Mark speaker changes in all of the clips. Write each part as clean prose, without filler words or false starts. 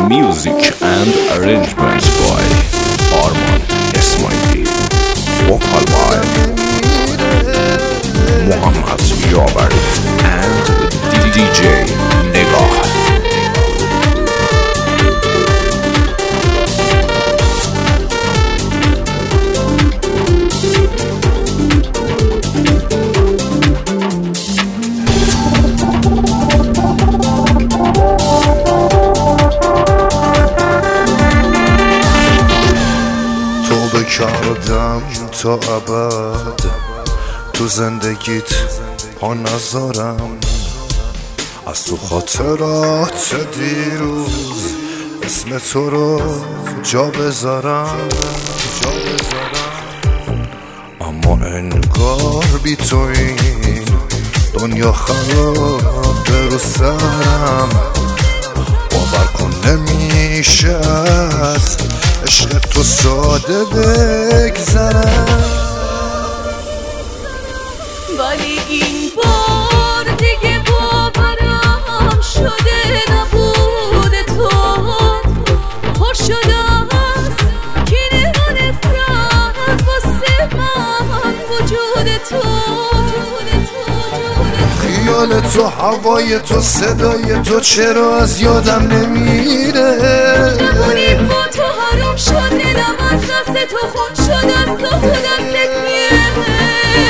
Speaker 1: Music and arrangements by Arman Esmaili. Vocal by Muhammad Yabari and DJ Negah.
Speaker 2: کردم تا ابد تو زندگیت پا نذارم، از تو خاطرات دیروز اسم تو رو جا بذارم. اما انگار بی تو این دنیا خراب رو سرم، باور کن نمیشه از عشق تو ساده بگذرم.
Speaker 3: ولی این بار دیگه باورم شده نبود تو پر شده است کینه و نفرت واسه من وجود تو.
Speaker 2: خیال تو، هوای تو، صدای تو چرا از یادم نمیره؟
Speaker 3: نمونیم با تو حرام شد دلم، از دست تو خون شد، از تو دستت میره.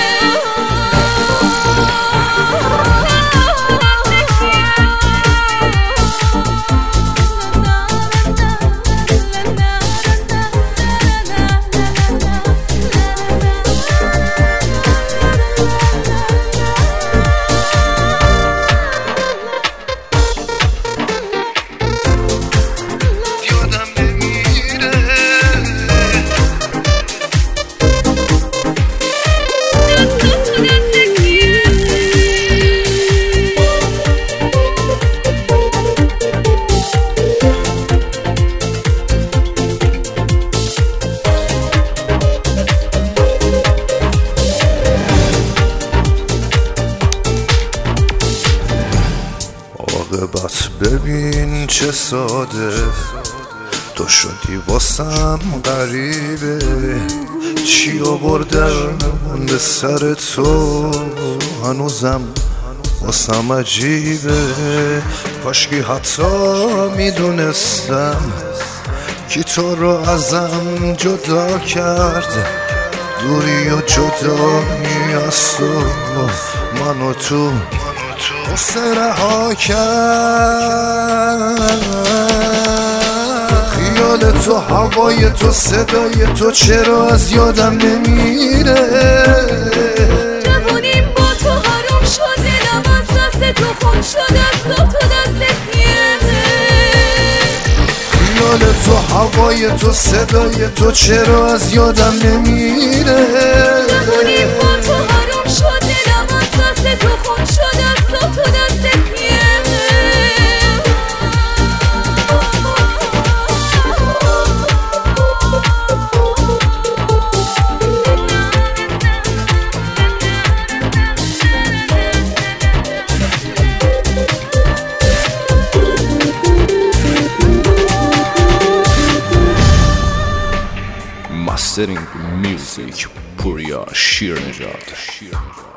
Speaker 2: عاقبت ببین چه ساده، تو شدی واسم غریبه. چی آوردم به سر تو هنوزم واسم عجیبه. کاشکی حتی میدونستم کی تو رو ازم جدا کرد، دوری و جدایی از تو منو تو رها کرد. خیال تو، هوای تو، صدای تو چرا از یادم نمیره؟
Speaker 3: جوونیم با تو حرام شد دلم، از دست تو خون شد، از تو دستت میره.
Speaker 2: خیال تو، هوای تو، صدای تو چرا از یادم نمیره؟
Speaker 3: جوونیم با تو حرام شد دلم، از دست تو خون شد، از تو دستت میره.
Speaker 1: Mastering Music Purya Shirnejad.